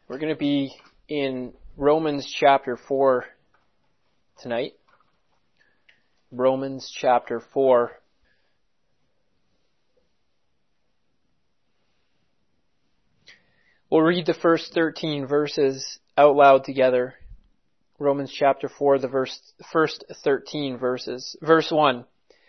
We're going to be in Romans chapter 4 tonight. Romans chapter 4. We'll read the first 13 verses out loud together. Romans chapter 4, the first 13 verses. Verse 1.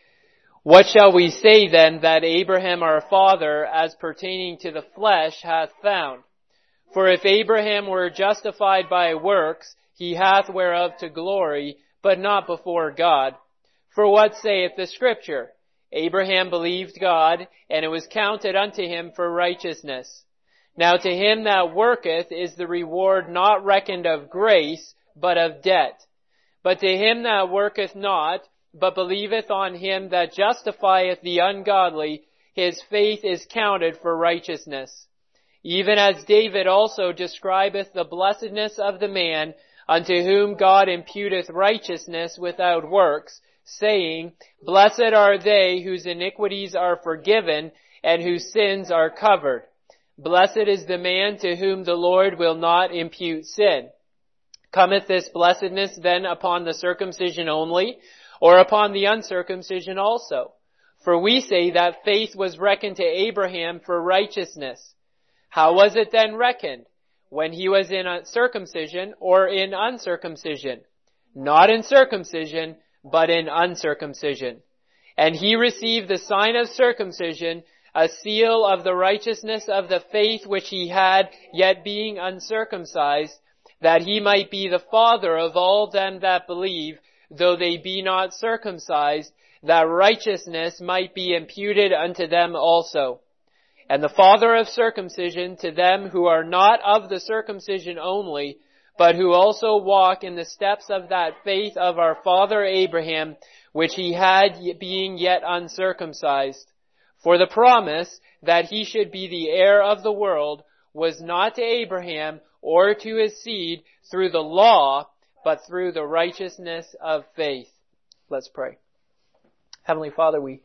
What shall we say then that Abraham our father, as pertaining to the flesh, hath found? For if Abraham were justified by works, he hath whereof to glory, but not before God. For what saith the Scripture? Abraham believed God, and it was counted unto him for righteousness. Now to him that worketh is the reward not reckoned of grace, but of debt. But to him that worketh not, but believeth on him that justifieth the ungodly, his faith is counted for righteousness. Even as David also describeth the blessedness of the man unto whom God imputeth righteousness without works, saying, Blessed are they whose iniquities are forgiven and whose sins are covered. Blessed is the man to whom the Lord will not impute sin. Cometh this blessedness then upon the circumcision only, or upon the uncircumcision also? For we say that faith was reckoned to Abraham for righteousness. How was it then reckoned? When he was in circumcision or in uncircumcision? Not in circumcision, but in uncircumcision. And he received the sign of circumcision, a seal of the righteousness of the faith which he had, yet being uncircumcised, that he might be the father of all them that believe, though they be not circumcised, that righteousness might be imputed unto them also. And the father of circumcision to them who are not of the circumcision only, but who also walk in the steps of that faith of our father Abraham, which he had being yet uncircumcised. For the promise that he should be the heir of the world was not to Abraham or to his seed through the law, but through the righteousness of faith. Let's pray. Heavenly Father, we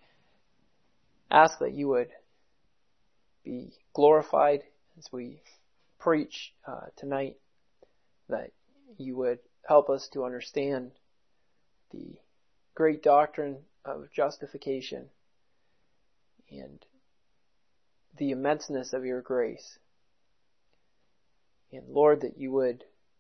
ask that you would be glorified as we preach tonight, that you would help us to understand the great doctrine of justification and the immenseness of your grace. And Lord, that you would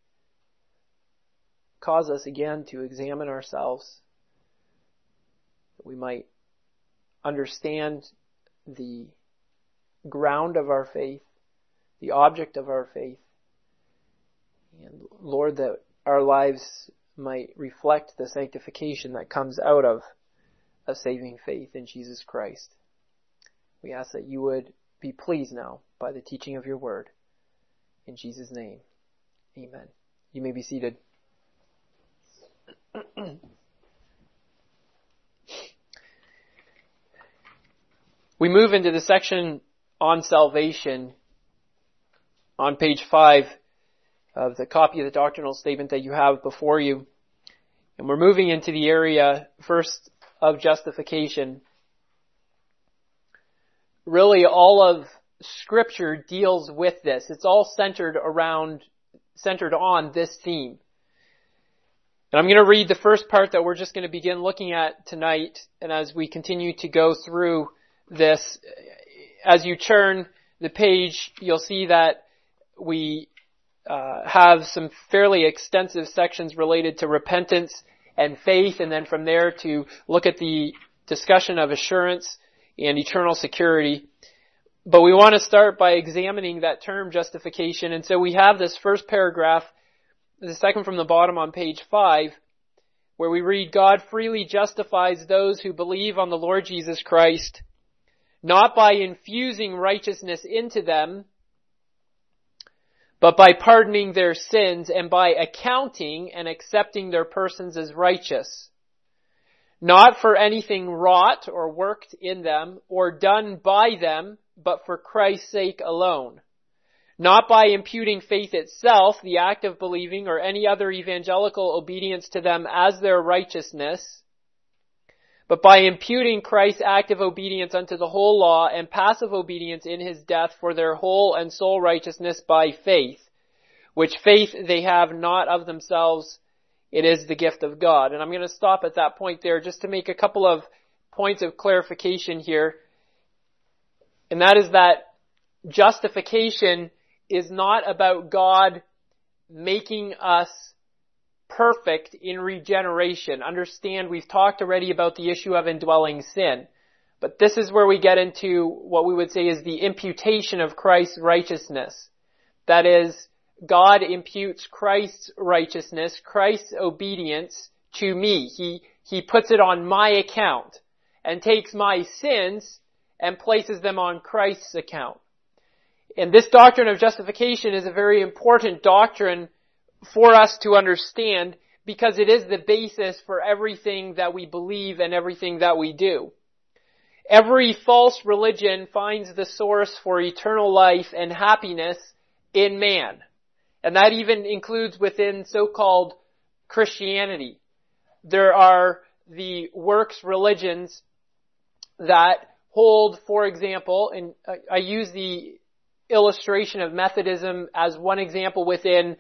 cause us again to examine ourselves, that we might understand the ground of our faith, the object of our faith, and Lord, that our lives might reflect the sanctification that comes out of a saving faith in Jesus Christ. We ask that you would be pleased now by the teaching of your word. In Jesus' name, amen. You may be seated. We move into the section on salvation on page 5 of the copy of the doctrinal statement that you have before you. And we're moving into the area first of justification. Really all of Scripture deals with this. It's all centered on this theme. And I'm going to read the first part that we're just going to begin looking at tonight. And as we continue to go through this, as you turn the page, you'll see that we have some fairly extensive sections related to repentance and faith, and then from there to look at the discussion of assurance and eternal security. But we want to start by examining that term justification. And so we have this first paragraph, the second from the bottom on page 5, where we read, God freely justifies those who believe on the Lord Jesus Christ, not by infusing righteousness into them, but by pardoning their sins and by accounting and accepting their persons as righteous. Not for anything wrought or worked in them or done by them, but for Christ's sake alone. Not by imputing faith itself, the act of believing, or any other evangelical obedience to them as their righteousness, but by imputing Christ's active obedience unto the whole law and passive obedience in his death for their whole and sole righteousness by faith, which faith they have not of themselves, it is the gift of God. And I'm going to stop at that point there just to make a couple of points of clarification here. And that is that justification is not about God making us perfect in regeneration. Understand, we've talked already about the issue of indwelling sin. But this is where we get into what we would say is the imputation of Christ's righteousness. That is, God imputes Christ's righteousness, Christ's obedience to me. He puts it on my account and takes my sins and places them on Christ's account. And this doctrine of justification is a very important doctrine for us to understand because it is the basis for everything that we believe and everything that we do. Every false religion finds the source for eternal life and happiness in man. And that even includes within so-called Christianity. There are the works religions that hold, for example, and I use the illustration of Methodism as one example within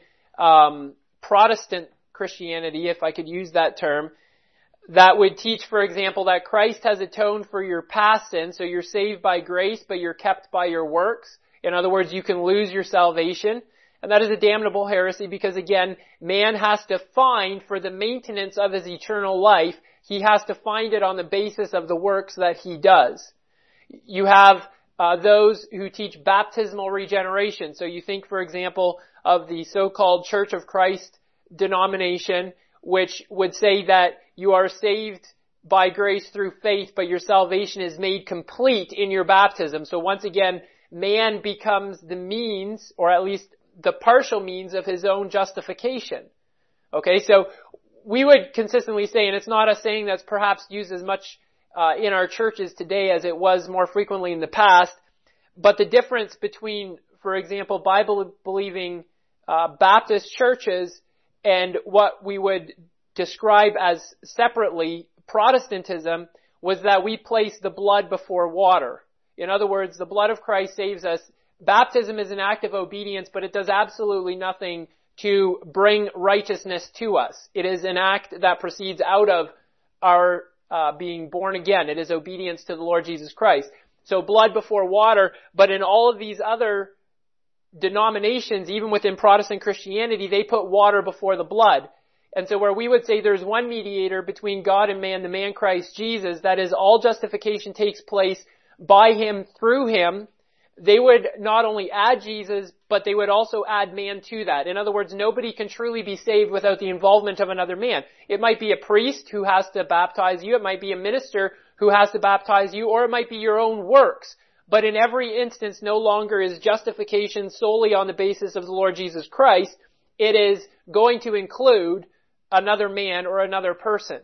Protestant Christianity, if I could use that term, that would teach, for example, that Christ has atoned for your past sins, so you're saved by grace, but you're kept by your works. In other words, you can lose your salvation. And that is a damnable heresy because, again, man has to find for the maintenance of his eternal life, he has to find it on the basis of the works that he does. You have those who teach baptismal regeneration. So you think, for example, of the so-called Church of Christ denomination, which would say that you are saved by grace through faith, but your salvation is made complete in your baptism. So once again, man becomes the means, or at least the partial means of his own justification. Okay, so we would consistently say, and it's not a saying that's perhaps used as much in our churches today as it was more frequently in the past, but the difference between, for example, Bible-believing Baptist churches and what we would describe as separately Protestantism was that we place the blood before water. In other words, the blood of Christ saves us. Baptism is an act of obedience, but it does absolutely nothing to bring righteousness to us. It is an act that proceeds out of our being born again. It is obedience to the Lord Jesus Christ. So blood before water, but in all of these other denominations, even within Protestant Christianity, they put water before the blood. And so where we would say there's one mediator between God and man, the man Christ Jesus, that is, all justification takes place by him, through him, they would not only add Jesus, but they would also add man to that. In other words, nobody can truly be saved without the involvement of another man. It might be a priest who has to baptize you, it might be a minister who has to baptize you, or it might be your own works. But in every instance, no longer is justification solely on the basis of the Lord Jesus Christ. It is going to include another man or another person.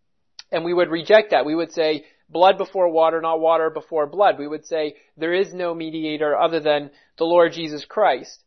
And we would reject that. We would say, blood before water, not water before blood. We would say there is no mediator other than the Lord Jesus Christ.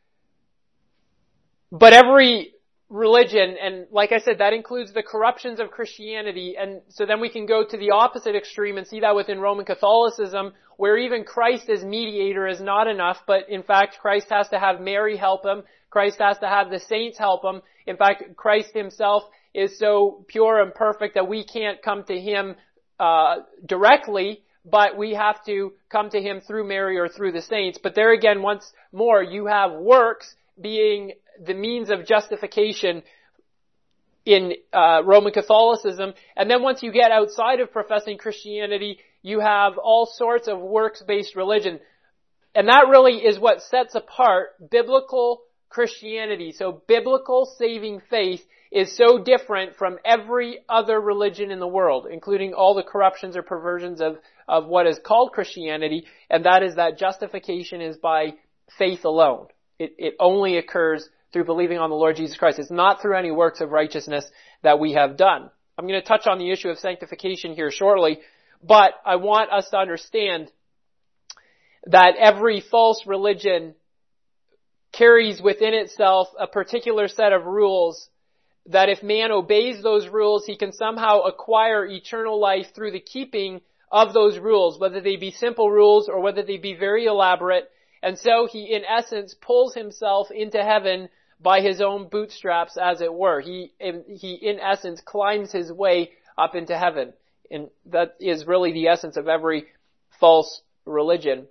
But every religion, and like I said, that includes the corruptions of Christianity, and so then we can go to the opposite extreme and see that within Roman Catholicism, where even Christ as mediator is not enough, but in fact Christ has to have Mary help him, Christ has to have the saints help him. In fact, Christ himself is so pure and perfect that we can't come to him directly, but we have to come to him through Mary or through the saints. But there again, once more, you have works being the means of justification in Roman Catholicism. And then once you get outside of professing Christianity, you have all sorts of works-based religion. And that really is what sets apart biblical Christianity. So biblical saving faith is so different from every other religion in the world, including all the corruptions or perversions of what is called Christianity, and that is that justification is by faith alone. It only occurs through believing on the Lord Jesus Christ. It's not through any works of righteousness that we have done. I'm going to touch on the issue of sanctification here shortly, but I want us to understand that every false religion carries within itself a particular set of rules that if man obeys those rules, he can somehow acquire eternal life through the keeping of those rules, whether they be simple rules or whether they be very elaborate. And so he, in essence, pulls himself into heaven by his own bootstraps, as it were. He, in essence, climbs his way up into heaven. And that is really the essence of every false religion.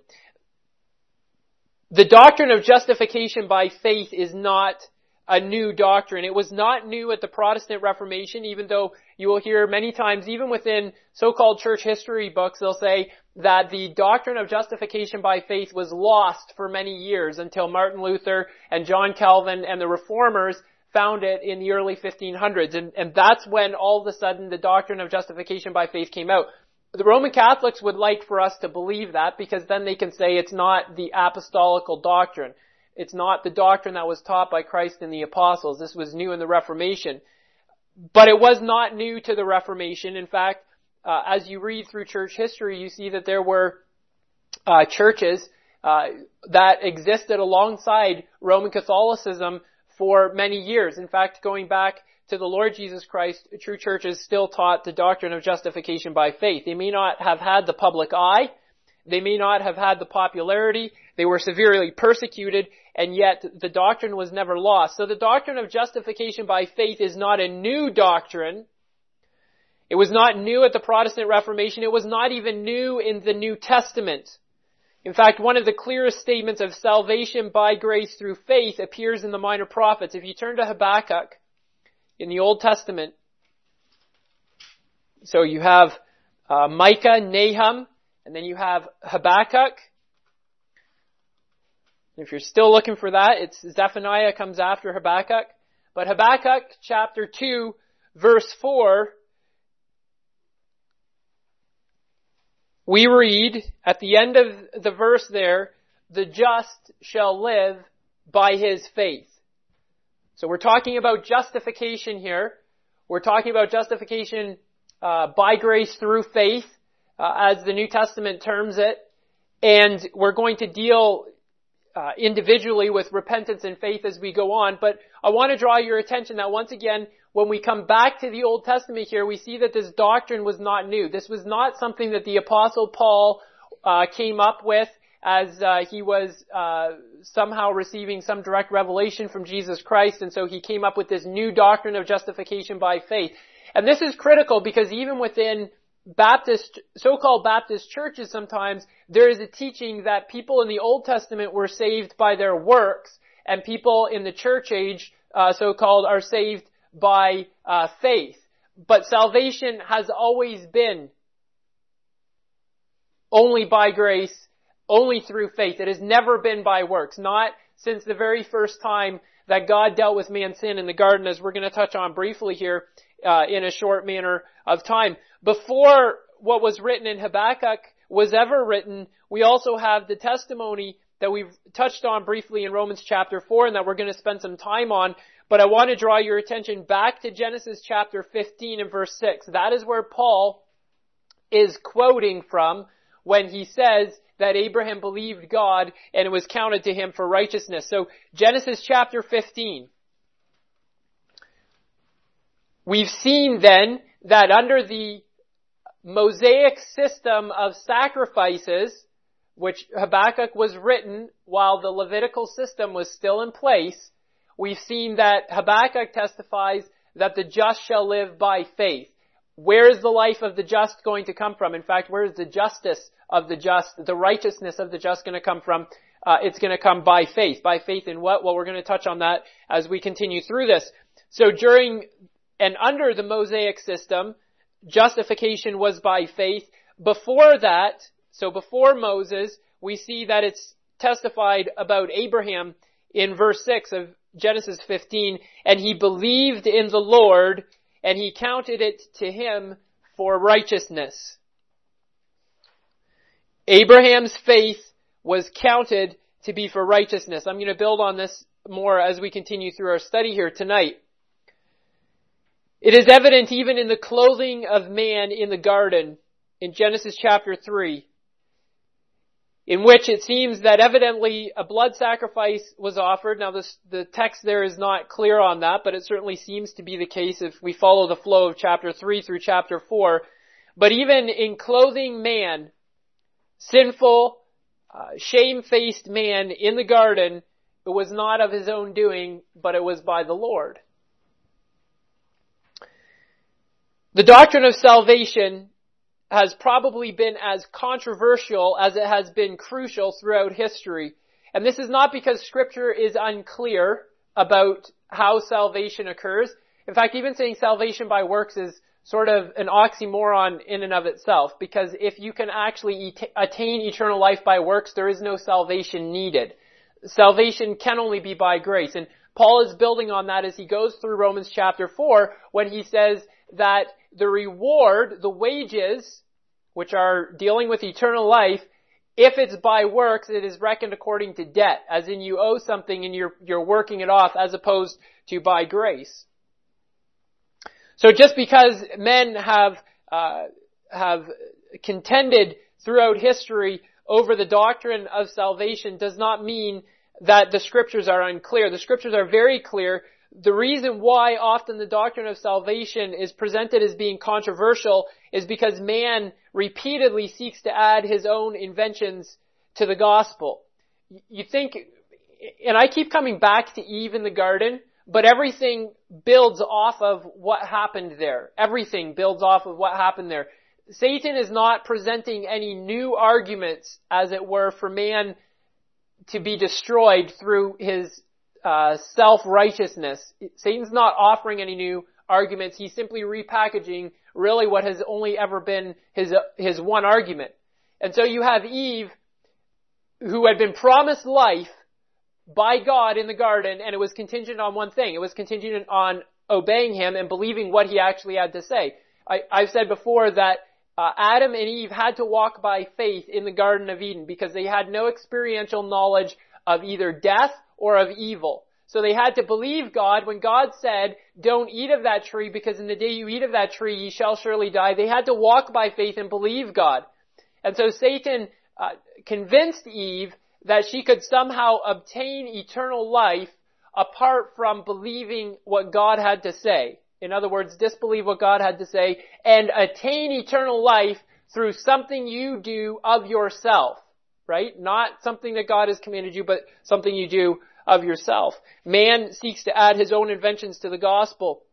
The doctrine of justification by faith is not a new doctrine. It was not new at the Protestant Reformation, even though you will hear many times, even within so-called church history books, they'll say that the doctrine of justification by faith was lost for many years until Martin Luther and John Calvin and the Reformers found it in the early 1500s. And that's when all of a sudden the doctrine of justification by faith came out. The Roman Catholics would like for us to believe that, because then they can say it's not the apostolical doctrine. It's not the doctrine that was taught by Christ and the apostles. This was new in the Reformation. But it was not new to the Reformation. In fact, as you read through church history, you see that there were churches that existed alongside Roman Catholicism for many years. In fact, going back to the Lord Jesus Christ, true churches still taught the doctrine of justification by faith. They may not have had the public eye. They may not have had the popularity. They were severely persecuted, and yet the doctrine was never lost. So the doctrine of justification by faith is not a new doctrine. It was not new at the Protestant Reformation. It was not even new in the New Testament. In fact, one of the clearest statements of salvation by grace through faith appears in the Minor Prophets. If you turn to Habakkuk in the Old Testament, so you have Micah, Nahum, and then you have Habakkuk. If you're still looking for that, it's Zephaniah comes after Habakkuk. But Habakkuk chapter 2, verse 4, we read at the end of the verse there, the just shall live by his faith. So we're talking about justification here. We're talking about justification by grace through faith, as the New Testament terms it. And we're going to deal individually with repentance and faith as we go on. But I want to draw your attention that once again, when we come back to the Old Testament here, we see that this doctrine was not new. This was not something that the Apostle Paul came up with as he was somehow receiving some direct revelation from Jesus Christ, and so he came up with this new doctrine of justification by faith. And this is critical because even within Baptist, so-called Baptist churches sometimes, there is a teaching that people in the Old Testament were saved by their works, and people in the church age, so-called, are saved by faith. But salvation has always been only by grace, only through faith. It has never been by works, not since the very first time that God dealt with man's sin in the garden, as we're going to touch on briefly here in a short manner of time. Before what was written in Habakkuk was ever written, we also have the testimony that we've touched on briefly in Romans chapter 4 and that we're going to spend some time on. But I want to draw your attention back to Genesis chapter 15 and verse 6. That is where Paul is quoting from when he says that Abraham believed God and it was counted to him for righteousness. So Genesis chapter 15. We've seen then that under the Mosaic system of sacrifices, which Habakkuk was written while the Levitical system was still in place, we've seen that Habakkuk testifies that the just shall live by faith. Where is the life of the just going to come from? In fact, where is the justice of the just, the righteousness of the just going to come from? It's going to come by faith. By faith in what? Well, we're going to touch on that as we continue through this. So during and under the Mosaic system, justification was by faith. Before that, so before Moses, we see that it's testified about Abraham in verse 6 of Genesis 15, and he believed in the Lord, and he counted it to him for righteousness. Abraham's faith was counted to be for righteousness. I'm going to build on this more as we continue through our study here tonight. It is evident even in the clothing of man in the garden in Genesis chapter 3, in which it seems that evidently a blood sacrifice was offered. Now the text there is not clear on that, but it certainly seems to be the case if we follow the flow of chapter 3 through chapter 4. But even in clothing man, sinful, shamefaced man in the garden, it was not of his own doing, but it was by the Lord. The doctrine of salvation has probably been as controversial as it has been crucial throughout history. And this is not because Scripture is unclear about how salvation occurs. In fact, even saying salvation by works is sort of an oxymoron in and of itself, because if you can actually attain eternal life by works, there is no salvation needed. Salvation can only be by grace. And Paul is building on that as he goes through Romans chapter 4, when he says that the reward, the wages, which are dealing with eternal life, if it's by works, it is reckoned according to debt, as in you owe something and you're working it off, as opposed to by grace. So just because men have contended throughout history over the doctrine of salvation does not mean that the Scriptures are unclear. The Scriptures are very clear. The reason why often the doctrine of salvation is presented as being controversial is because man repeatedly seeks to add his own inventions to the gospel. You think, and I keep coming back to Eve in the garden, but everything builds off of what happened there. Everything builds off of what happened there. Satan is not presenting any new arguments, as it were, for man to be destroyed through his self-righteousness. Satan's not offering any new arguments. He's simply repackaging really what has only ever been his one argument. And so you have Eve, who had been promised life by God in the garden, and it was contingent on one thing. It was contingent on obeying him and believing what he actually had to say. I've said before that Adam and Eve had to walk by faith in the Garden of Eden because they had no experiential knowledge of either death or of evil. So they had to believe God when God said, don't eat of that tree, because in the day you eat of that tree ye shall surely die. They had to walk by faith and believe God. And so Satan convinced Eve that she could somehow obtain eternal life apart from believing what God had to say. In other words, disbelieve what God had to say and attain eternal life through something you do of yourself, right? Not something that God has commanded you, but something you do of yourself. Man seeks to add his own inventions to the gospel.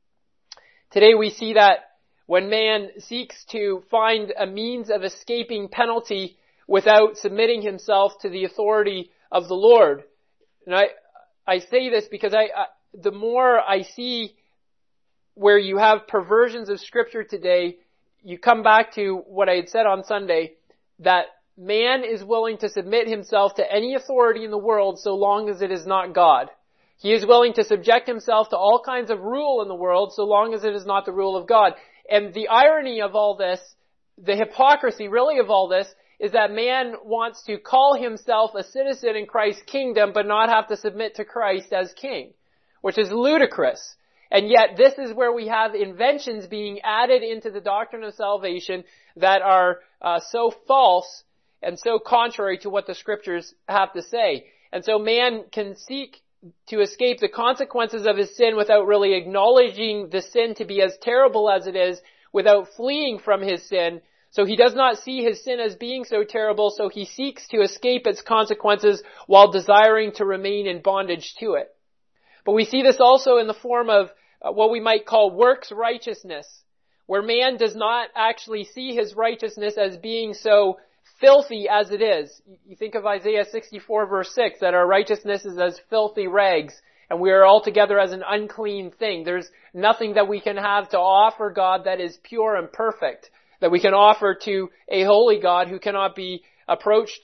Today we see that when man seeks to find a means of escaping penalty without submitting himself to the authority of the Lord. And I say this because the more I see where you have perversions of Scripture today, you come back to what I had said on Sunday, that man is willing to submit himself to any authority in the world so long as it is not God. He is willing to subject himself to all kinds of rule in the world so long as it is not the rule of God. And the irony of all this, the hypocrisy really of all this, is that man wants to call himself a citizen in Christ's kingdom but not have to submit to Christ as king, which is ludicrous. And yet this is where we have inventions being added into the doctrine of salvation that are so false and so contrary to what the Scriptures have to say. And so man can seek to escape the consequences of his sin without really acknowledging the sin to be as terrible as it is, without fleeing from his sin. So he does not see his sin as being so terrible, so he seeks to escape its consequences while desiring to remain in bondage to it. But we see this also in the form of what we might call works righteousness, where man does not actually see his righteousness as being so filthy as it is. You think of Isaiah 64 verse 6, that our righteousness is as filthy rags, and we are altogether as an unclean thing. There's nothing that we can have to offer God that is pure and perfect, that we can offer to a holy God who cannot be approached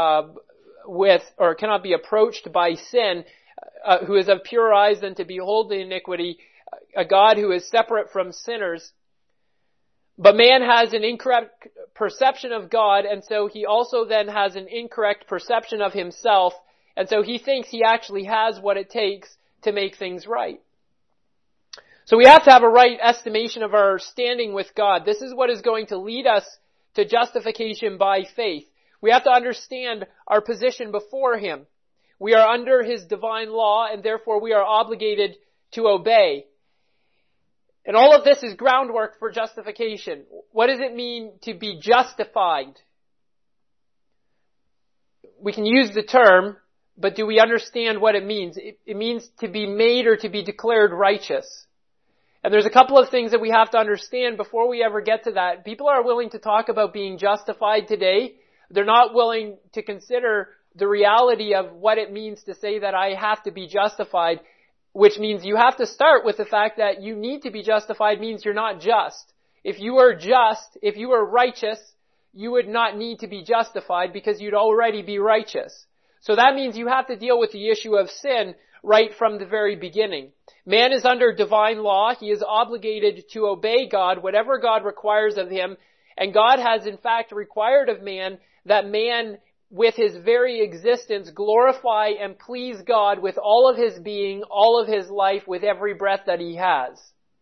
cannot be approached by sin, who is of pure eyes than to behold the iniquity, a God who is separate from sinners. But man has an incorrect perception of God, and so he also then has an incorrect perception of himself, and so he thinks he actually has what it takes to make things right. So we have to have a right estimation of our standing with God. This is what is going to lead us to justification by faith. We have to understand our position before Him. We are under His divine law, and therefore we are obligated to obey. And all of this is groundwork for justification. What does it mean to be justified? we can use the term, but do we understand what it means? It means to be made or to be declared righteous. And there's a couple of things that we have to understand before we ever get to that. People are willing to talk about being justified today. They're not willing to consider the reality of what it means to say that I have to be justified, which means you have to start with the fact that you need to be justified means you're not just. If you were just, if you were righteous, you would not need to be justified because you'd already be righteous. So that means you have to deal with the issue of sin right from the very beginning. Man is under divine law. He is obligated to obey God, whatever God requires of him. And God has in fact required of man that man with his very existence glorify and please God with all of his being, all of his life, with every breath that he has.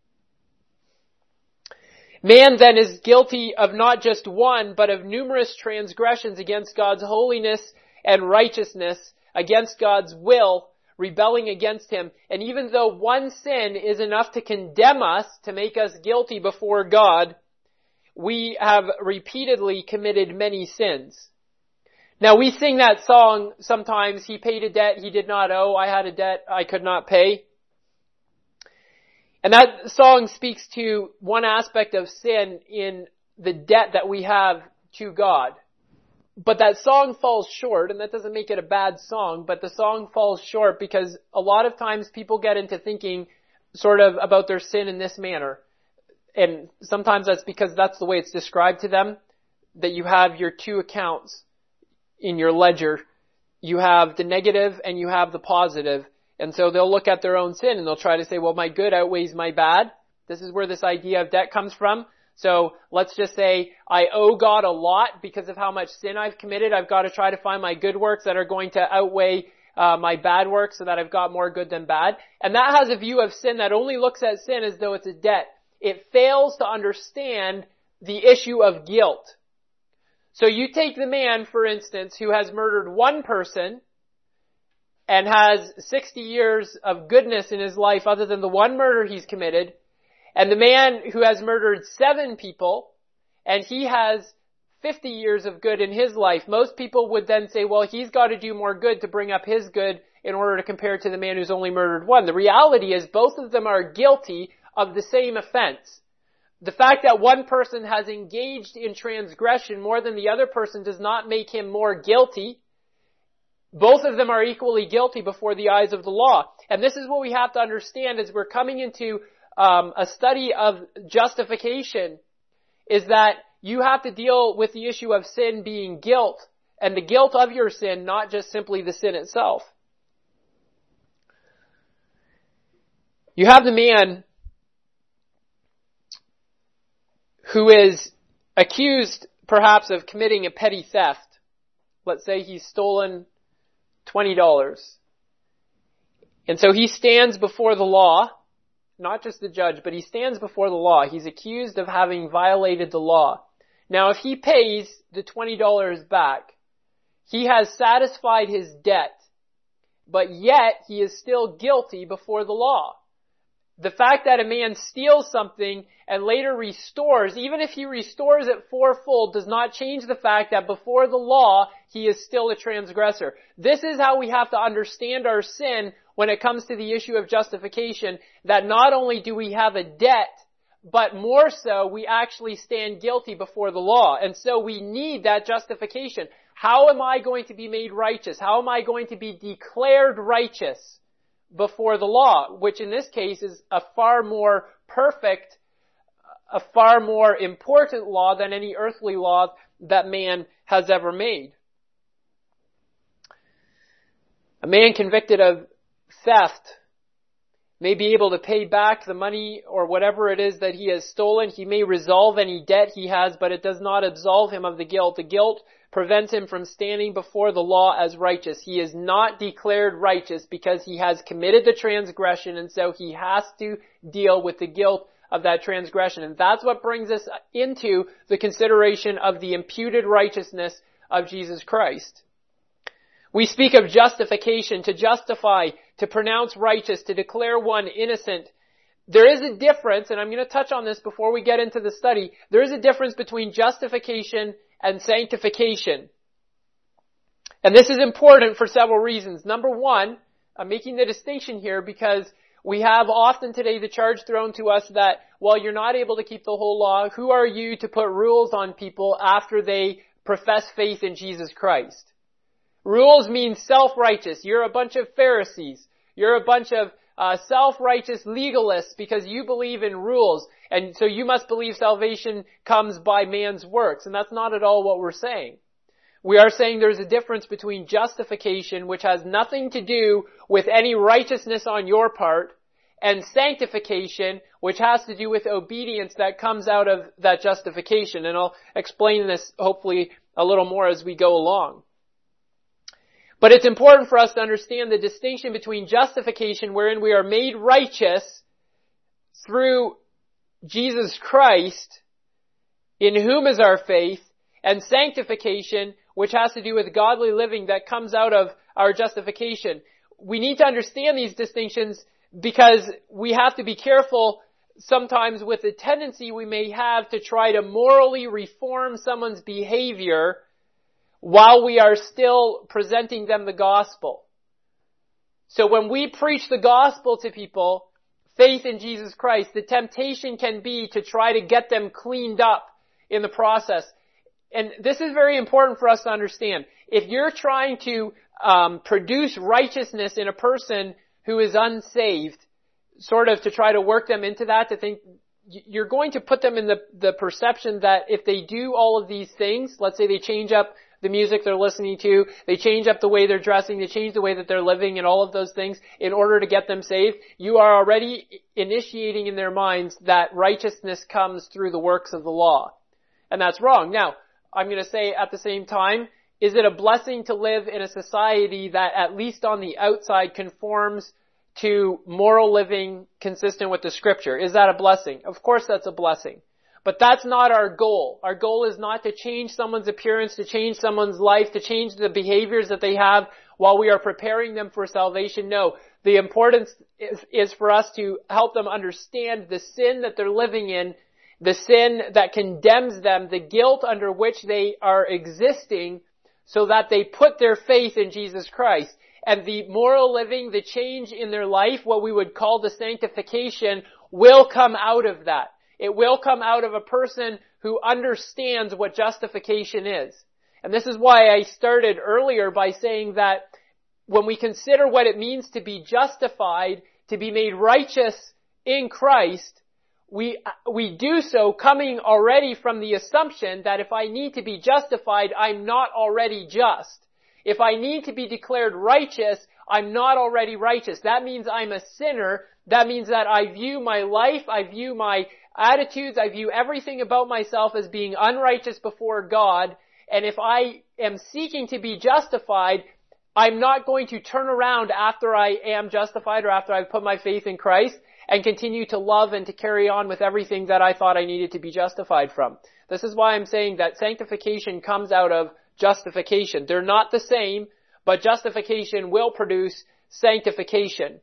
Man then is guilty of not just one, but of numerous transgressions against God's holiness and righteousness, against God's will, rebelling against him. And even though one sin is enough to condemn us, to make us guilty before God, we have repeatedly committed many sins. Now we sing that song sometimes, he paid a debt he did not owe, I had a debt I could not pay. And that song speaks to one aspect of sin in the debt that we have to God. But that song falls short, and that doesn't make it a bad song, but the song falls short because a lot of times people get into thinking sort of about their sin in this manner. And sometimes that's because that's the way it's described to them, that you have your two accounts in your ledger. You have the negative and you have the positive. And so they'll look at their own sin and they'll try to say, well, my good outweighs my bad. This is where this idea of debt comes from. So let's just say I owe God a lot because of how much sin I've committed. I've got to try to find my good works that are going to outweigh my bad works so that I've got more good than bad. And that has a view of sin that only looks at sin as though it's a debt. It fails to understand the issue of guilt. So you take the man, for instance, who has murdered one person and has 60 years of goodness in his life other than the one murder he's committed, and the man who has murdered 7 people, and he has 50 years of good in his life. Most people would then say, well, he's got to do more good to bring up his good in order to compare to the man who's only murdered one. The reality is both of them are guilty of the same offense. The fact that one person has engaged in transgression more than the other person does not make him more guilty. Both of them are equally guilty before the eyes of the law. And this is what we have to understand as we're coming into a study of justification, is that you have to deal with the issue of sin being guilt, and the guilt of your sin, not just simply the sin itself. You have the man who is accused perhaps of committing a petty theft. Let's say he's stolen $20. And so he stands before the law, not just the judge, but he stands before the law. He's accused of having violated the law. Now, if he pays the $20 back, he has satisfied his debt, but yet he is still guilty before the law. The fact that a man steals something and later restores, even if he restores it fourfold, does not change the fact that before the law, he is still a transgressor. This is how we have to understand our sin when it comes to the issue of justification, that not only do we have a debt, but more so, we actually stand guilty before the law. And so we need that justification. How am I going to be made righteous? How am I going to be declared righteous before the law? Which in this case is a far more perfect, a far more important law than any earthly law that man has ever made. A man convicted of theft may be able to pay back the money or whatever it is that he has stolen. He may resolve any debt he has, but it does not absolve him of the guilt. The guilt prevents him from standing before the law as righteous. He is not declared righteous because he has committed the transgression, and so he has to deal with the guilt of that transgression. And that's what brings us into the consideration of the imputed righteousness of Jesus Christ. We speak of justification, to justify, to pronounce righteous, to declare one innocent. There is a difference, and I'm going to touch on this before we get into the study. There is a difference between justification and sanctification. And this is important for several reasons. Number one, I'm making the distinction here because we have often today the charge thrown to us that, well, you're not able to keep the whole law. Who are you to put rules on people after they profess faith in Jesus Christ? Rules mean self-righteous. You're a bunch of Pharisees. You're a bunch of self-righteous legalists because you believe in rules. And so you must believe salvation comes by man's works. And that's not at all what we're saying. We are saying there's a difference between justification, which has nothing to do with any righteousness on your part, and sanctification, which has to do with obedience that comes out of that justification. And I'll explain this hopefully a little more as we go along. But it's important for us to understand the distinction between justification, wherein we are made righteous through Jesus Christ, in whom is our faith, and sanctification, which has to do with godly living that comes out of our justification. We need to understand these distinctions because we have to be careful sometimes with the tendency we may have to try to morally reform someone's behavior while we are still presenting them the gospel. So when we preach the gospel to people, faith in Jesus Christ, the temptation can be to try to get them cleaned up in the process. And this is very important for us to understand. If you're trying to produce righteousness in a person who is unsaved, sort of to try to work them into that, to think you're going to put them in the perception that if they do all of these things, let's say they change up the music they're listening to, they change up the way they're dressing, they change the way that they're living and all of those things in order to get them saved, you are already initiating in their minds that righteousness comes through the works of the law. And that's wrong. Now, I'm going to say at the same time, is it a blessing to live in a society that at least on the outside conforms to moral living consistent with the Scripture? Is that a blessing? Of course that's a blessing. But that's not our goal. Our goal is not to change someone's appearance, to change someone's life, to change the behaviors that they have while we are preparing them for salvation. No, the importance is for us to help them understand the sin that they're living in, the sin that condemns them, the guilt under which they are existing, so that they put their faith in Jesus Christ. And the moral living, the change in their life, what we would call the sanctification, will come out of that. It will come out of a person who understands what justification is. And this is why I started earlier by saying that when we consider what it means to be justified, to be made righteous in Christ, we do so coming already from the assumption that if I need to be justified, I'm not already just. If I need to be declared righteous, I'm not already righteous. That means I'm a sinner. That means that I view my life, I view my attitudes, I view everything about myself as being unrighteous before God. And if I am seeking to be justified, I'm not going to turn around after I am justified or after I've put my faith in Christ and continue to love and to carry on with everything that I thought I needed to be justified from. This is why I'm saying that sanctification comes out of justification. They're not the same, but justification will produce sanctification.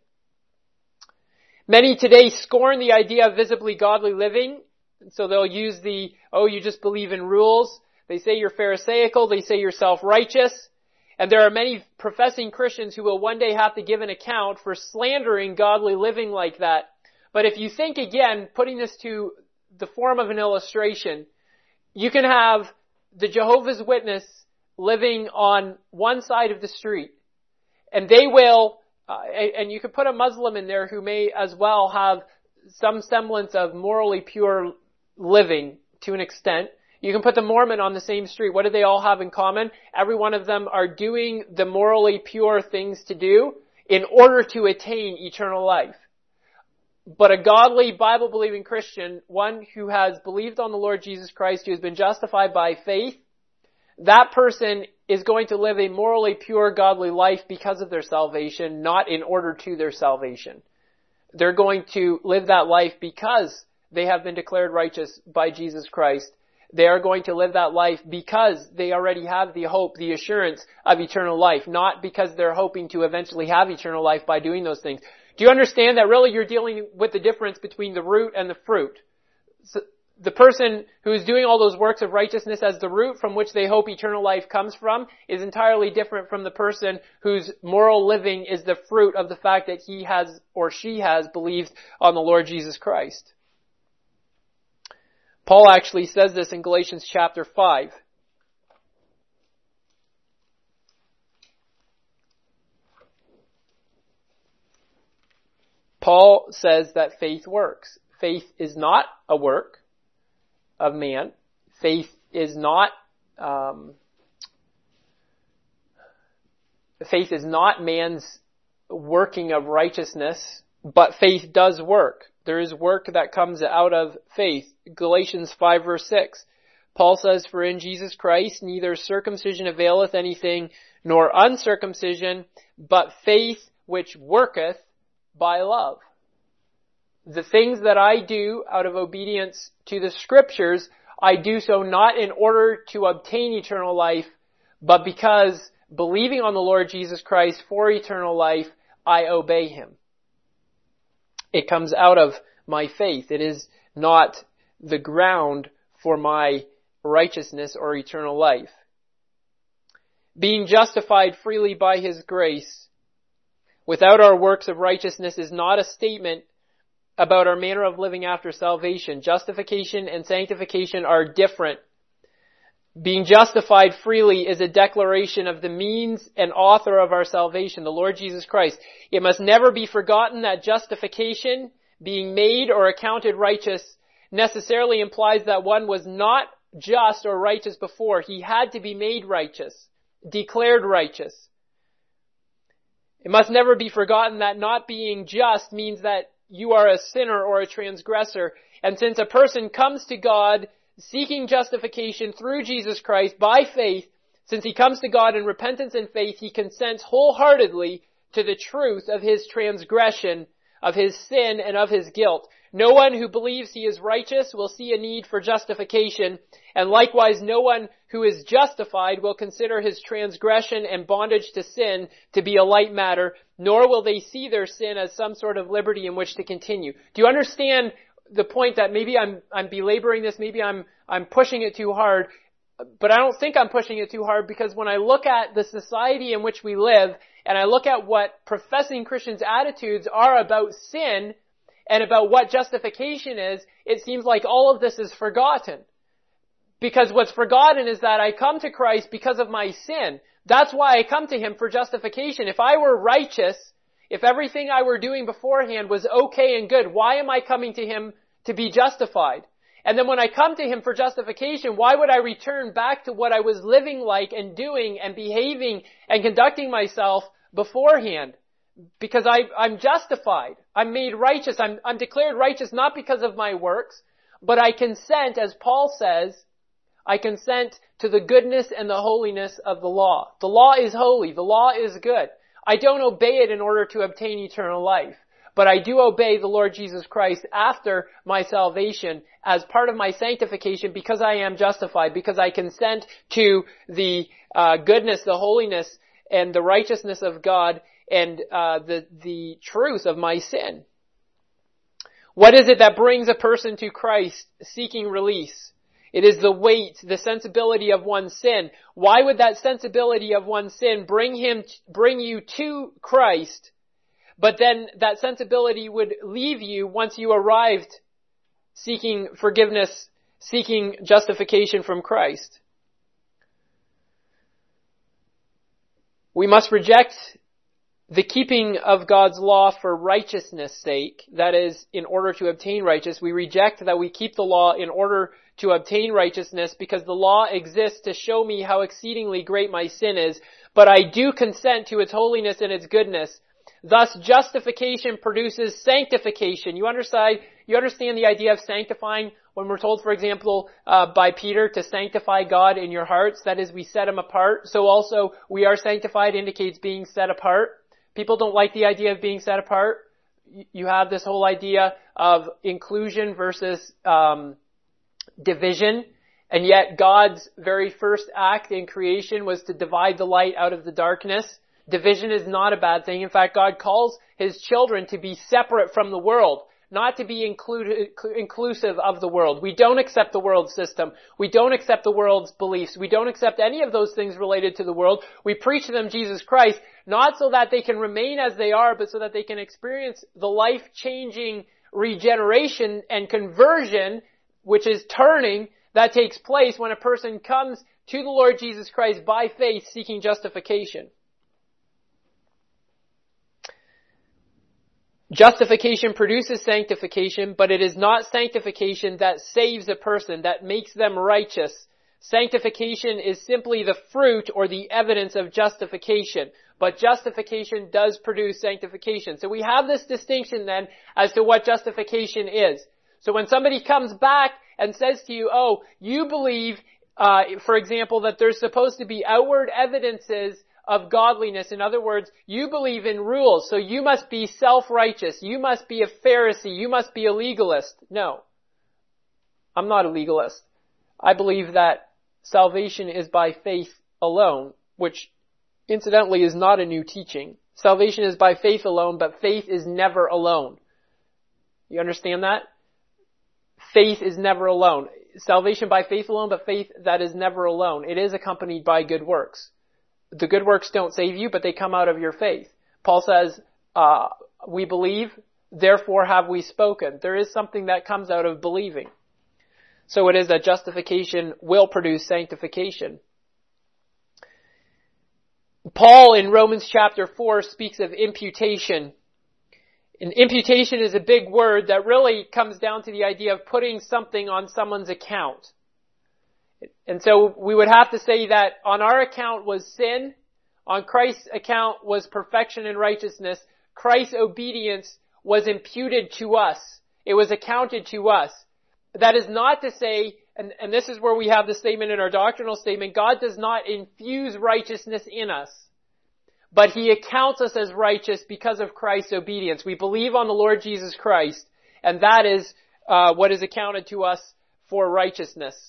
Many today scorn the idea of visibly godly living, so they'll use you just believe in rules. They say you're Pharisaical, they say you're self-righteous, and there are many professing Christians who will one day have to give an account for slandering godly living like that. But if you think again, putting this to the form of an illustration, you can have the Jehovah's Witness living on one side of the street, and they will and you could put a Muslim in there who may as well have some semblance of morally pure living to an extent. You can put the Mormon on the same street. What do they all have in common? Every one of them are doing the morally pure things to do in order to attain eternal life. But a godly, Bible-believing Christian, one who has believed on the Lord Jesus Christ, who has been justified by faith, that person is going to live a morally pure, godly life because of their salvation, not in order to their salvation. They're going to live that life because they have been declared righteous by Jesus Christ. They are going to live that life because they already have the hope, the assurance of eternal life, not because they're hoping to eventually have eternal life by doing those things. Do you understand that really you're dealing with the difference between the root and the fruit? the person who is doing all those works of righteousness as the root from which they hope eternal life comes from is entirely different from the person whose moral living is the fruit of the fact that he has or she has believed on the Lord Jesus Christ. Paul actually says this in Galatians chapter 5. Paul says that faith works. Faith is not a work of man. Faith is not man's working of righteousness, but faith does work. There is work that comes out of faith. Galatians 5 verse 6. Paul says, "For in Jesus Christ neither circumcision availeth anything, nor uncircumcision, but faith which worketh by love." The things that I do out of obedience to the Scriptures, I do so not in order to obtain eternal life, but because believing on the Lord Jesus Christ for eternal life, I obey Him. It comes out of my faith. It is not the ground for my righteousness or eternal life. Being justified freely by His grace without our works of righteousness is not a statement about our manner of living after salvation. Justification and sanctification are different. Being justified freely is a declaration of the means and author of our salvation, the Lord Jesus Christ. It must never be forgotten that justification, being made or accounted righteous, necessarily implies that one was not just or righteous before. He had to be made righteous, declared righteous. It must never be forgotten that not being just means that you are a sinner or a transgressor. And since a person comes to God seeking justification through Jesus Christ by faith, since he comes to God in repentance and faith, he consents wholeheartedly to the truth of his transgression, of his sin, and of his guilt. No one who believes he is righteous will see a need for justification, and likewise no one who is justified will consider his transgression and bondage to sin to be a light matter, nor will they see their sin as some sort of liberty in which to continue. Do you understand the point that maybe I'm belaboring this, maybe I'm pushing it too hard, but I don't think I'm pushing it too hard, because when I look at the society in which we live, and I look at what professing Christians' attitudes are about sin, and about what justification is, it seems like all of this is forgotten. Because what's forgotten is that I come to Christ because of my sin. That's why I come to Him for justification. If I were righteous, if everything I were doing beforehand was okay and good, why am I coming to Him to be justified? And then when I come to Him for justification, why would I return back to what I was living like and doing and behaving and conducting myself beforehand? Because I'm justified. I'm made righteous. I'm declared righteous not because of my works, but I consent, as Paul says, I consent to the goodness and the holiness of the law. The law is holy. The law is good. I don't obey it in order to obtain eternal life, but I do obey the Lord Jesus Christ after my salvation as part of my sanctification, because I am justified, because I consent to the goodness, the holiness, and the righteousness of God, and the truth of my sin. What is it that brings a person to Christ seeking release? It is the weight, the sensibility of one's sin. Why would that sensibility of one's sin bring you to Christ, but then that sensibility would leave you once you arrived seeking forgiveness, seeking justification from Christ? We must reject the keeping of God's law for righteousness' sake, that is, in order to obtain righteousness. We reject that we keep the law in order to obtain righteousness, because the law exists to show me how exceedingly great my sin is, but I do consent to its holiness and its goodness. Thus, justification produces sanctification. You understand the idea of sanctifying when we're told, for example, by Peter to sanctify God in your hearts. That is, we set Him apart. So also, we are sanctified indicates being set apart. People don't like the idea of being set apart. You have this whole idea of inclusion versus division. And yet God's very first act in creation was to divide the light out of the darkness. Division is not a bad thing. In fact, God calls His children to be separate from the world, not to be inclusive of the world. We don't accept the world's system. We don't accept the world's beliefs. We don't accept any of those things related to the world. We preach to them Jesus Christ, not so that they can remain as they are, but so that they can experience the life-changing regeneration and conversion, which is turning, that takes place when a person comes to the Lord Jesus Christ by faith, seeking justification. Justification produces sanctification, but it is not sanctification that saves a person, that makes them righteous. Sanctification is simply the fruit or the evidence of justification, but justification does produce sanctification. So we have this distinction then as to what justification is. So when somebody comes back and says to you, oh, you believe, for example, that there's supposed to be outward evidences of godliness. In other words, you believe in rules, so you must be self-righteous. You must be a Pharisee. You must be a legalist. No, I'm not a legalist. I believe that salvation is by faith alone, which incidentally is not a new teaching. Salvation is by faith alone, but faith is never alone. You understand that? Faith is never alone. Salvation by faith alone, but faith that is never alone. It is accompanied by good works. The good works don't save you, but they come out of your faith. Paul says, we believe, therefore have we spoken. There is something that comes out of believing. So it is that justification will produce sanctification. Paul in Romans chapter 4 speaks of imputation. And imputation is a big word that really comes down to the idea of putting something on someone's account. And so we would have to say that on our account was sin, on Christ's account was perfection and righteousness. Christ's obedience was imputed to us. It was accounted to us. That is not to say, and this is where we have the statement in our doctrinal statement, God does not infuse righteousness in us, but He accounts us as righteous because of Christ's obedience. We believe on the Lord Jesus Christ, and that is what is accounted to us for righteousness.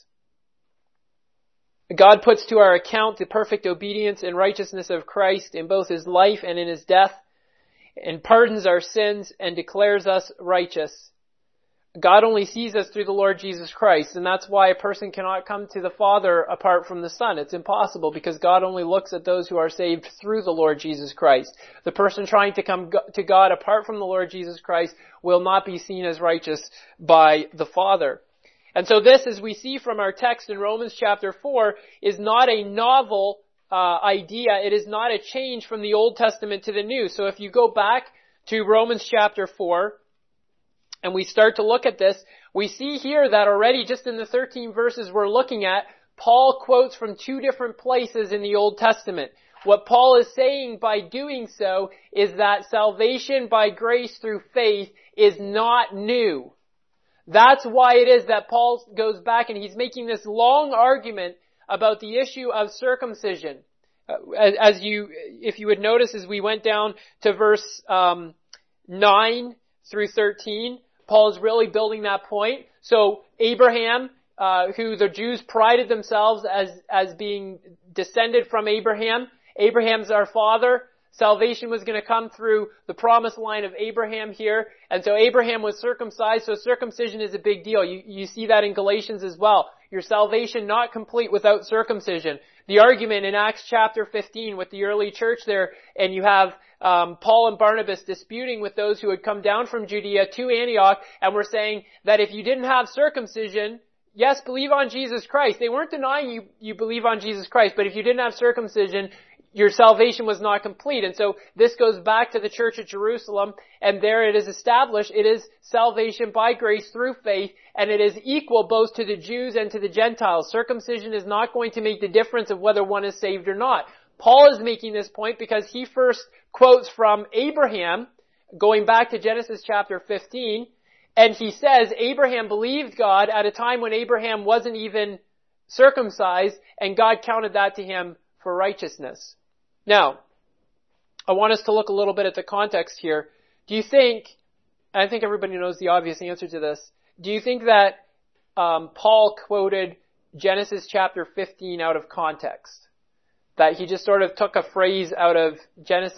God puts to our account the perfect obedience and righteousness of Christ in both His life and in His death, and pardons our sins and declares us righteous. God only sees us through the Lord Jesus Christ, and that's why a person cannot come to the Father apart from the Son. It's impossible because God only looks at those who are saved through the Lord Jesus Christ. The person trying to come to God apart from the Lord Jesus Christ will not be seen as righteous by the Father. And so this, as we see from our text in Romans chapter 4, is not a novel idea. It is not a change from the Old Testament to the New. So if you go back to Romans chapter 4, and we start to look at this, we see here that already just in the 13 verses we're looking at, Paul quotes from two different places in the Old Testament. What Paul is saying by doing so is that salvation by grace through faith is not new. That's why it is that Paul goes back and he's making this long argument about the issue of circumcision. If you would notice as we went down to verse 9 through 13, Paul is really building that point. So Abraham, who the Jews prided themselves as being descended from Abraham, Abraham's our father. Salvation was going to come through the promised line of Abraham here. And so Abraham was circumcised, so circumcision is a big deal. You see that in Galatians as well. Your salvation not complete without circumcision. The argument in Acts chapter 15 with the early church there, and you have Paul and Barnabas disputing with those who had come down from Judea to Antioch, and were saying that if you didn't have circumcision, yes, believe on Jesus Christ. They weren't denying you believe on Jesus Christ, but if you didn't have circumcision, your salvation was not complete. And so this goes back to the church at Jerusalem, and there it is established. It is salvation by grace through faith, and it is equal both to the Jews and to the Gentiles. Circumcision is not going to make the difference of whether one is saved or not. Paul is making this point because he first quotes from Abraham, going back to Genesis chapter 15, and he says Abraham believed God at a time when Abraham wasn't even circumcised, and God counted that to him for righteousness. Now, I want us to look a little bit at the context here. Do you think, and I think everybody knows the obvious answer to this, do you think that Paul quoted Genesis chapter 15 out of context? That he just sort of took a phrase out of Genesis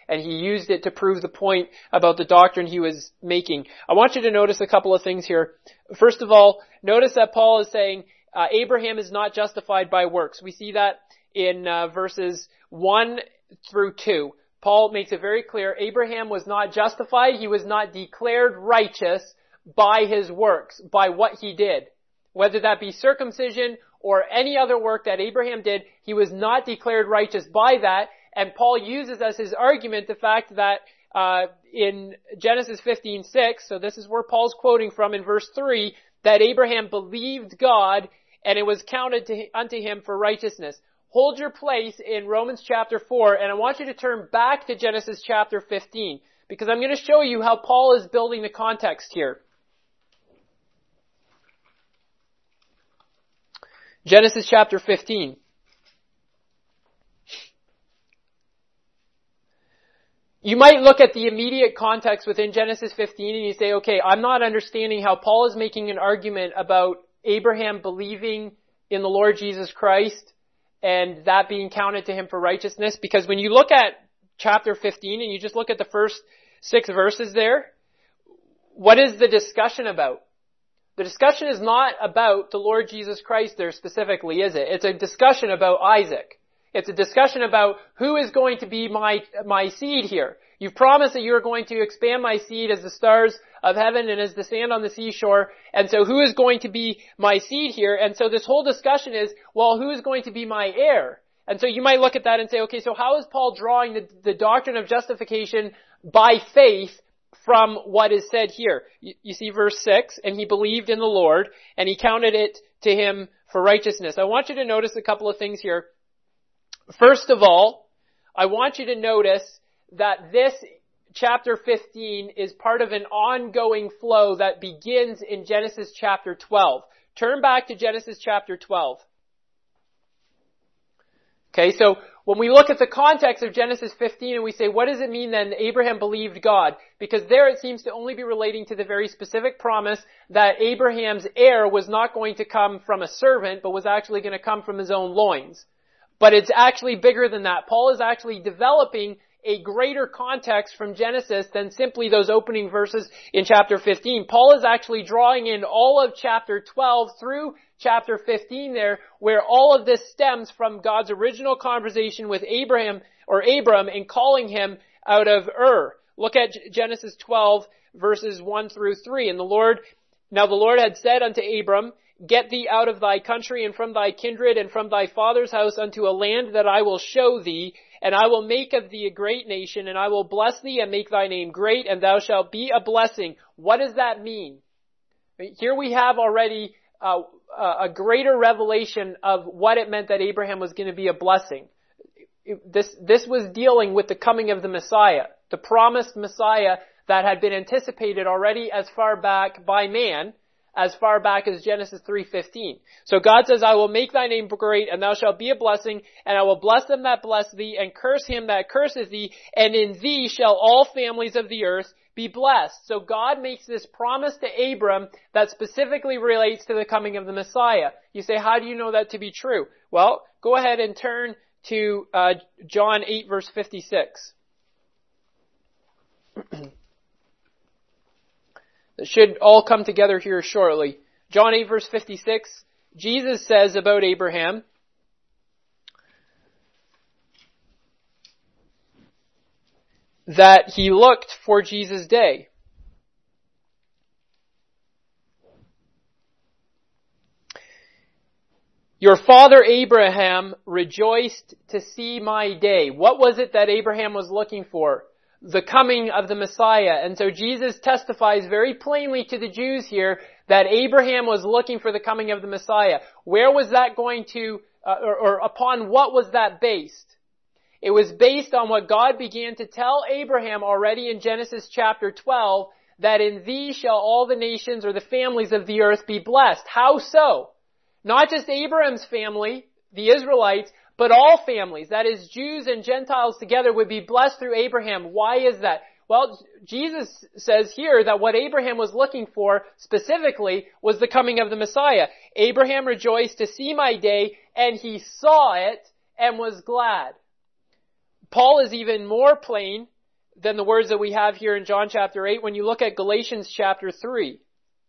and he used it to prove the point about the doctrine he was making. I want you to notice a couple of things here. First of all, notice that Paul is saying Abraham is not justified by works. We see that in verses 1 through 2. Paul makes it very clear, Abraham was not justified, he was not declared righteous by his works, by what he did. Whether that be circumcision or any other work that Abraham did, he was not declared righteous by that. And Paul uses as his argument the fact that in Genesis 15:6, so this is where Paul's quoting from in verse 3, that Abraham believed God and it was counted unto him for righteousness. Hold your place in Romans chapter 4, and I want you to turn back to Genesis chapter 15, because I'm going to show you how Paul is building the context here. Genesis chapter 15. You might look at the immediate context within Genesis 15 and you say, okay, I'm not understanding how Paul is making an argument about Abraham believing in the Lord Jesus Christ and that being counted to him for righteousness. Because when you look at chapter 15 and you just look at the first 6 verses there, what is the discussion about? The discussion is not about the Lord Jesus Christ there specifically, is it? It's a discussion about Isaac. It's a discussion about who is going to be my seed here. You've promised that you're going to expand my seed as the stars of heaven and as the sand on the seashore. And so who is going to be my seed here? And so this whole discussion is, well, who is going to be my heir? And so you might look at that and say, okay, so how is Paul drawing the doctrine of justification by faith from what is said here? You see verse 6, and he believed in the Lord, and he counted it to him for righteousness. I want you to notice a couple of things here. First of all, I want you to notice that this chapter 15 is part of an ongoing flow that begins in Genesis chapter 12. Turn back to Genesis chapter 12. Okay, so when we look at the context of Genesis 15 and we say, what does it mean then Abraham believed God? Because there it seems to only be relating to the very specific promise that Abraham's heir was not going to come from a servant, but was actually going to come from his own loins. But it's actually bigger than that. Paul is actually developing a greater context from Genesis than simply those opening verses in chapter 15. Paul is actually drawing in all of chapter 12 through chapter 15 there, where all of this stems from God's original conversation with Abram and calling him out of Ur. Look at Genesis 12 verses 1 through 3. And the Lord had said unto Abram, get thee out of thy country and from thy kindred and from thy father's house unto a land that I will show thee, and I will make of thee a great nation, and I will bless thee and make thy name great, and thou shalt be a blessing. What does that mean? Here we have already a greater revelation of what it meant that Abraham was going to be a blessing. This was dealing with the coming of the Messiah, the promised Messiah that had been anticipated already as far back by man, as far back as Genesis 3:15. So God says, I will make thy name great, and thou shalt be a blessing, and I will bless them that bless thee, and curse him that curseth thee, and in thee shall all families of the earth be blessed. So God makes this promise to Abram that specifically relates to the coming of the Messiah. You say, how do you know that to be true? Well, go ahead and turn to John 8 verse 56. It should all come together here shortly. John 8 verse 56, Jesus says about Abraham, that he looked for Jesus' day. Your father Abraham rejoiced to see my day. What was it that Abraham was looking for? The coming of the Messiah. And so Jesus testifies very plainly to the Jews here that Abraham was looking for the coming of the Messiah. Where was that going to, or upon what was that based? It was based on what God began to tell Abraham already in Genesis chapter 12, that in thee shall all the nations or the families of the earth be blessed. How so? Not just Abraham's family, the Israelites, but all families, that is Jews and Gentiles together, would be blessed through Abraham. Why is that? Well, Jesus says here that what Abraham was looking for specifically was the coming of the Messiah. Abraham rejoiced to see my day, and he saw it and was glad. Paul is even more plain than the words that we have here in John chapter 8 when you look at Galatians chapter 3.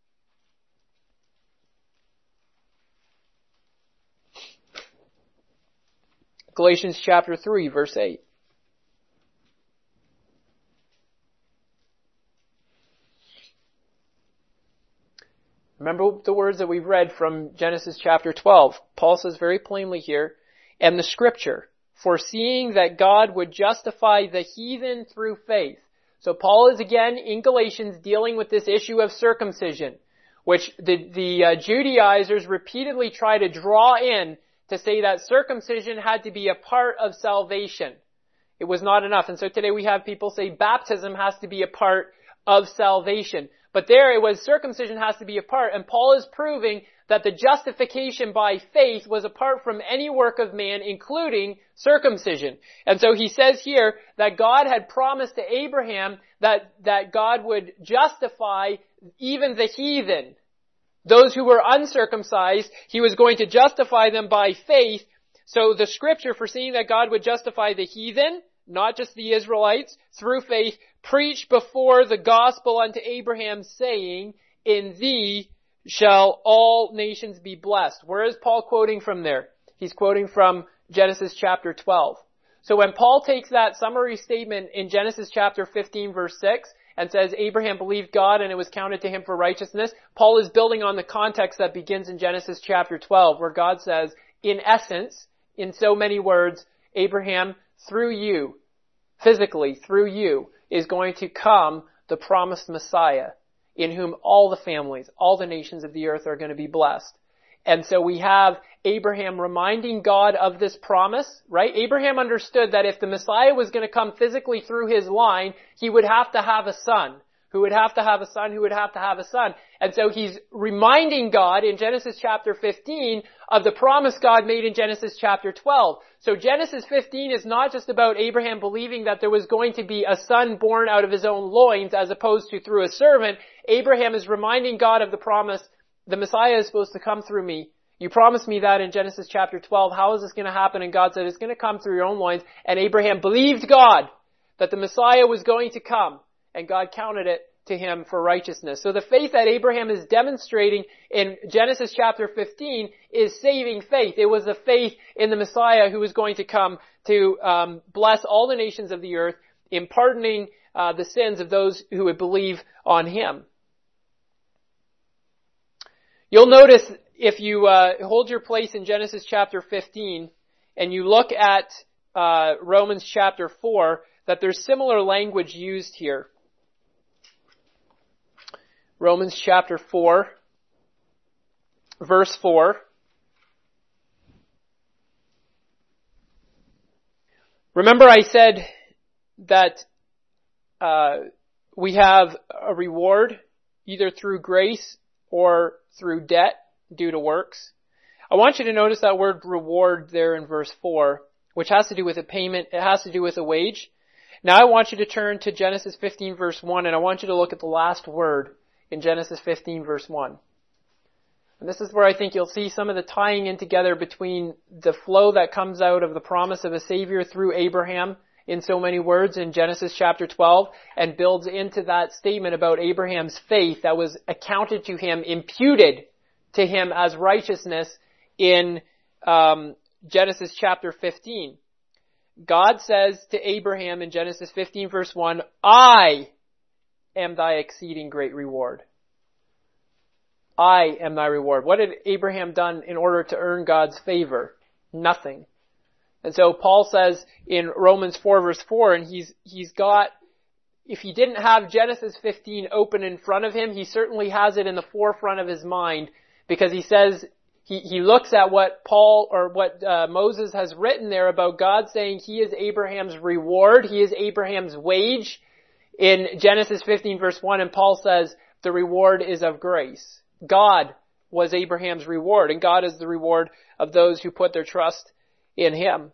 Galatians chapter 3, verse 8. Remember the words that we've read from Genesis chapter 12. Paul says very plainly here, and the scripture, foreseeing that God would justify the heathen through faith. So Paul is again in Galatians dealing with this issue of circumcision, which the Judaizers repeatedly try to draw in to say that circumcision had to be a part of salvation. It was not enough. And so today we have people say baptism has to be a part of salvation. But there it was circumcision has to be a part. And Paul is proving that the justification by faith was apart from any work of man, including circumcision. And so he says here that God had promised to Abraham that God would justify even the heathen. Those who were uncircumcised, he was going to justify them by faith. So the scripture foreseeing that God would justify the heathen, not just the Israelites, through faith, preached before the gospel unto Abraham, saying, in thee shall all nations be blessed. Where is Paul quoting from there? He's quoting from Genesis chapter 12. So when Paul takes that summary statement in Genesis chapter 15 verse 6 and says Abraham believed God and it was counted to him for righteousness, Paul is building on the context that begins in Genesis chapter 12 where God says, in essence, in so many words, Abraham, through you, physically through you, is going to come the promised Messiah, in whom all the families, all the nations of the earth are going to be blessed. And so we have Abraham reminding God of this promise, right? Abraham understood that if the Messiah was going to come physically through his line, he would have to have a son, who would have to have a son, who would have to have a son. And so he's reminding God in Genesis chapter 15 of the promise God made in Genesis chapter 12. So Genesis 15 is not just about Abraham believing that there was going to be a son born out of his own loins as opposed to through a servant. Abraham is reminding God of the promise, the Messiah is supposed to come through me. You promised me that in Genesis chapter 12. How is this going to happen? And God said, it's going to come through your own loins. And Abraham believed God that the Messiah was going to come. And God counted it to him for righteousness. So the faith that Abraham is demonstrating in Genesis chapter 15 is saving faith. It was a faith in the Messiah who was going to come to bless all the nations of the earth in pardoning the sins of those who would believe on him. You'll notice if you hold your place in Genesis chapter 15 and you look at Romans chapter 4, that there's similar language used here. Romans chapter 4, verse 4. Remember I said that we have a reward either through grace or through debt due to works. I want you to notice that word reward there in verse 4, which has to do with a payment. It has to do with a wage. Now I want you to turn to Genesis 15 verse 1 and I want you to look at the last word in Genesis 15 verse 1. And this is where I think you'll see some of the tying in together between the flow that comes out of the promise of a Savior through Abraham in so many words in Genesis chapter 12 and builds into that statement about Abraham's faith that was accounted to him, imputed to him as righteousness in Genesis chapter 15. God says to Abraham in Genesis 15 verse 1, I am thy exceeding great reward. I am thy reward. What had Abraham done in order to earn God's favor? Nothing. And so Paul says in Romans 4 verse 4, and he's got, if he didn't have Genesis 15 open in front of him, he certainly has it in the forefront of his mind because he says, he looks at what Paul or what Moses has written there about God saying he is Abraham's reward, he is Abraham's wage in Genesis 15 verse 1, and Paul says the reward is of grace. God was Abraham's reward, and God is the reward of those who put their trust in him.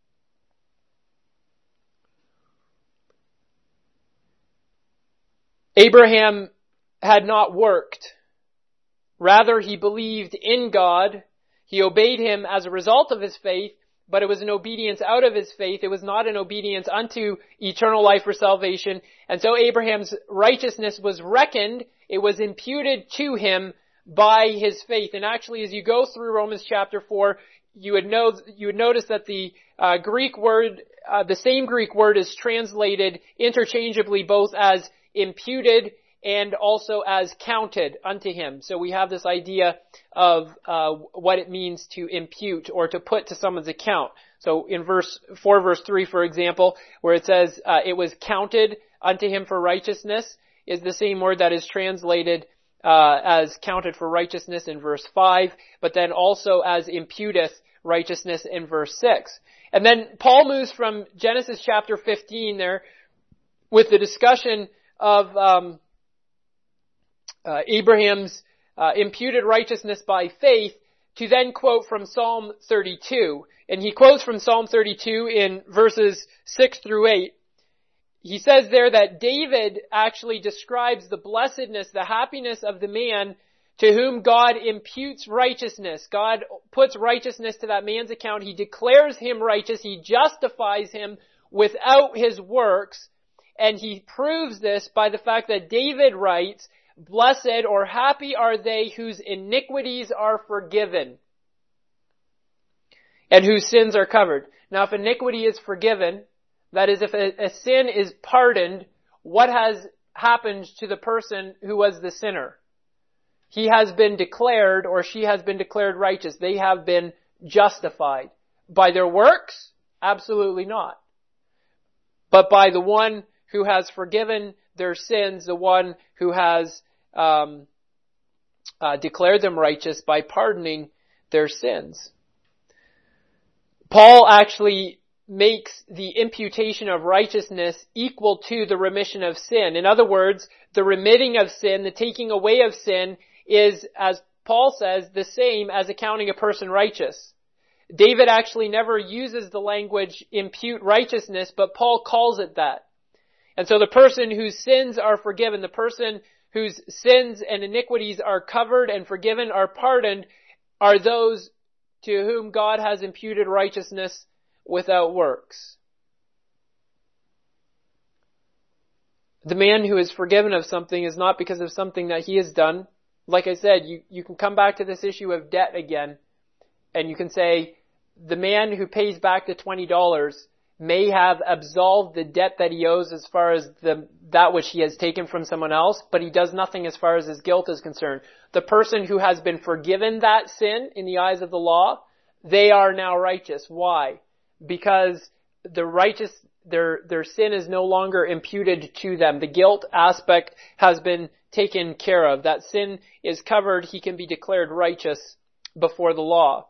Abraham had not worked. Rather, he believed in God. He obeyed him as a result of his faith, but it was an obedience out of his faith. It was not an obedience unto eternal life or salvation. And so Abraham's righteousness was reckoned, it was imputed to him by his faith. And actually, as you go through Romans chapter 4, you would notice that the Greek word, the same Greek word is translated interchangeably both as imputed and also as counted unto him. So we have this idea of what it means to impute or to put to someone's account. So in verse 3, for example, where it says it was counted unto him for righteousness, is the same word that is translated as counted for righteousness in verse 5, but then also as imputeth righteousness in verse 6. And then Paul moves from Genesis chapter 15 there with the discussion of Abraham's imputed righteousness by faith to then quote from Psalm 32. And he quotes from Psalm 32 in verses 6 through 8. He says there that David actually describes the blessedness, the happiness of the man to whom God imputes righteousness. God puts righteousness to that man's account. He declares him righteous. He justifies him without his works. And he proves this by the fact that David writes, "Blessed or happy are they whose iniquities are forgiven and whose sins are covered." Now, if iniquity is forgiven, that is, if a sin is pardoned, what has happened to the person who was the sinner? He has been declared, or she has been declared righteous. They have been justified. By their works? Absolutely not. But by the one who has forgiven their sins, the one who has declared them righteous by pardoning their sins. Paul actually makes the imputation of righteousness equal to the remission of sin. In other words, the remitting of sin, the taking away of sin, is, as Paul says, the same as accounting a person righteous. David actually never uses the language impute righteousness, but Paul calls it that. And so the person whose sins are forgiven, the person whose sins and iniquities are covered and forgiven, are pardoned, are those to whom God has imputed righteousness without works. The man who is forgiven of something is not because of something that he has done. Like I said, you can come back to this issue of debt again, and you can say, the man who pays back the $20 may have absolved the debt that he owes as far as that which he has taken from someone else, but he does nothing as far as his guilt is concerned. The person who has been forgiven that sin in the eyes of the law, they are now righteous. Why? Because their sin is no longer imputed to them. The guilt aspect has been taken care of. That sin is covered. He can be declared righteous before the law.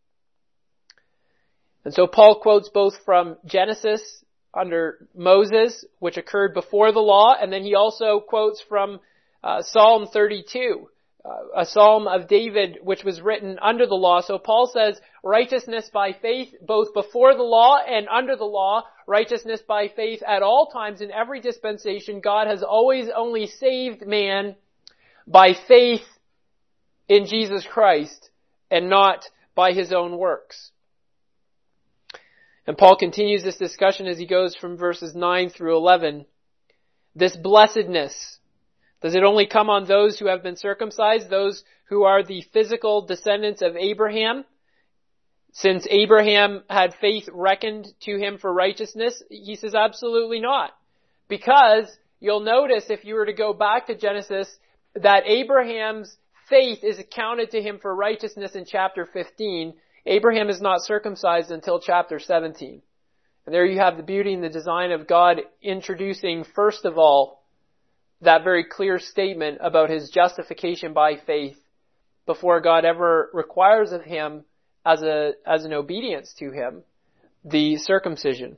And so Paul quotes both from Genesis under Moses, which occurred before the law, and then he also quotes from Psalm 32, a psalm of David which was written under the law. So Paul says righteousness by faith both before the law and under the law, righteousness by faith at all times in every dispensation. God has always only saved man by faith in Jesus Christ and not by his own works. And Paul continues this discussion as he goes from verses 9 through 11. This blessedness, does it only come on those who have been circumcised, those who are the physical descendants of Abraham? Since Abraham had faith reckoned to him for righteousness, he says absolutely not. Because you'll notice if you were to go back to Genesis that Abraham's faith is accounted to him for righteousness in chapter 15. Abraham is not circumcised until chapter 17. And there you have the beauty and the design of God introducing, first of all, that very clear statement about his justification by faith before God ever requires of him as an obedience to him, the circumcision.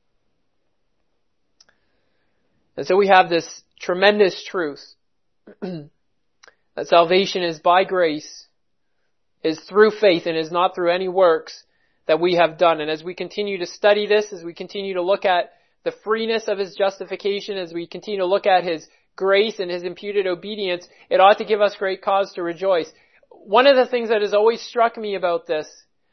And so we have this tremendous truth that salvation is by grace, is through faith, and is not through any works that we have done. And as we continue to study this, as we continue to look at the freeness of his justification, as we continue to look at his grace and his imputed obedience, it ought to give us great cause to rejoice. One of the things that has always struck me about this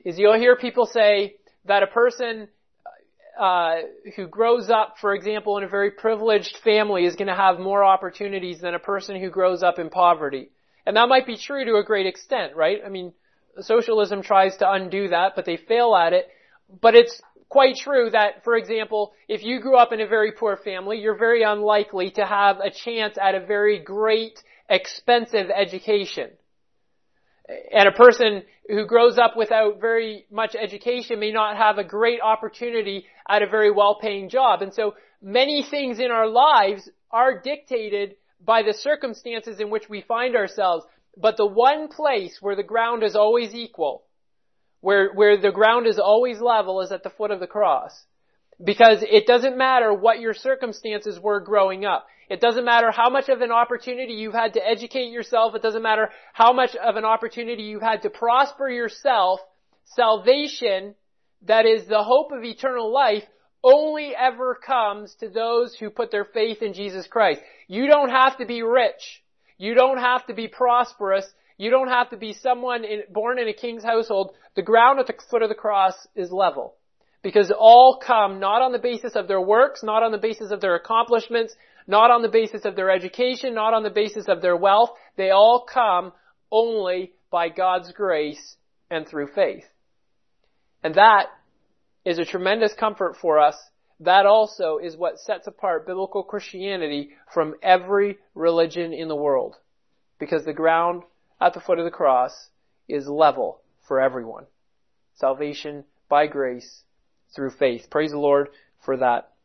is you'll hear people say that a person who grows up, for example, in a very privileged family is going to have more opportunities than a person who grows up in poverty. And that might be true to a great extent, right? I mean, socialism tries to undo that, but they fail at it. But it's quite true that, for example, if you grew up in a very poor family, you're very unlikely to have a chance at a very great, expensive education. And a person who grows up without very much education may not have a great opportunity at a very well-paying job. And so many things in our lives are dictated by the circumstances in which we find ourselves. But the one place where the ground is always equal, where the ground is always level, is at the foot of the cross. Because it doesn't matter what your circumstances were growing up. It doesn't matter how much of an opportunity you've had to educate yourself. It doesn't matter how much of an opportunity you've had to prosper yourself. Salvation, that is the hope of eternal life, only ever comes to those who put their faith in Jesus Christ. You don't have to be rich. You don't have to be prosperous. You don't have to be someone born in a king's household. The ground at the foot of the cross is level. Because all come not on the basis of their works, not on the basis of their accomplishments, not on the basis of their education, not on the basis of their wealth. They all come only by God's grace and through faith. And that is a tremendous comfort for us. That also is what sets apart biblical Christianity from every religion in the world. Because the ground at the foot of the cross is level for everyone. Salvation by grace through faith. Praise the Lord for that.